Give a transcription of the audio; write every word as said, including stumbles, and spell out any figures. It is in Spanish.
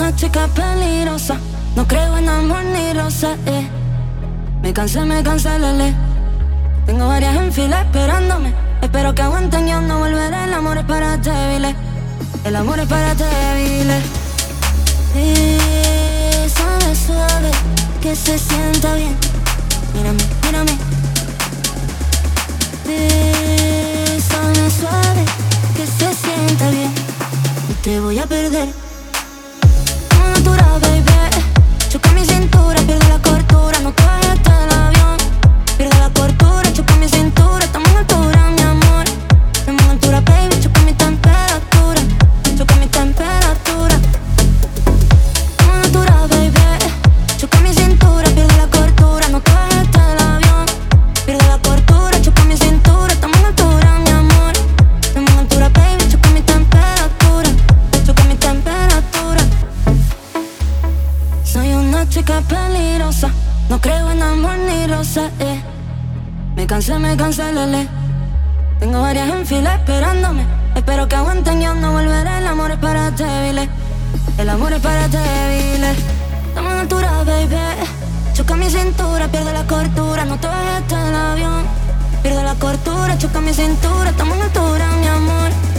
una chica peligrosa, no creo en amor ni rosa, eh. Me cansé, me cansé, lele. Tengo varias en fila esperándome. Espero que aguanten, yo no volveré. El amor es para débiles. El amor es para débiles. Y suave, suave, que se sienta bien. Mírame, mírame. Y suave, suave, que se sienta bien. No te voy a perder. Como natural, baby. Choca mi cintura, pierde la cordura. No te vayas del avión. Pierde la cordura, choca mi cintura. Estamos en altura, mi amor. Estamos en altura, baby. Choca mi temperatura. Choca mi temperatura. Como natural, baby. Choca mi cintura, pierde la cordura. No te vayas del avión. Pierde la cordura, choca mi cintura. Estamos en altura, mi amor. Estamos en altura, baby. Choca mi temperatura. Choca mi temperatura. Soy una chica peligrosa, no creo en amor ni rosa, eh. Me cansé, me cansé, lele. Tengo varias en fila esperándome. Espero que aguanten, yo no volveré. El amor es para débiles. El amor es para débiles. Estamos en altura, baby. Choca mi cintura, pierde la cordura. No te vayas del avión. Pierde la cordura, choca mi cintura. Estamos en altura, mi amor.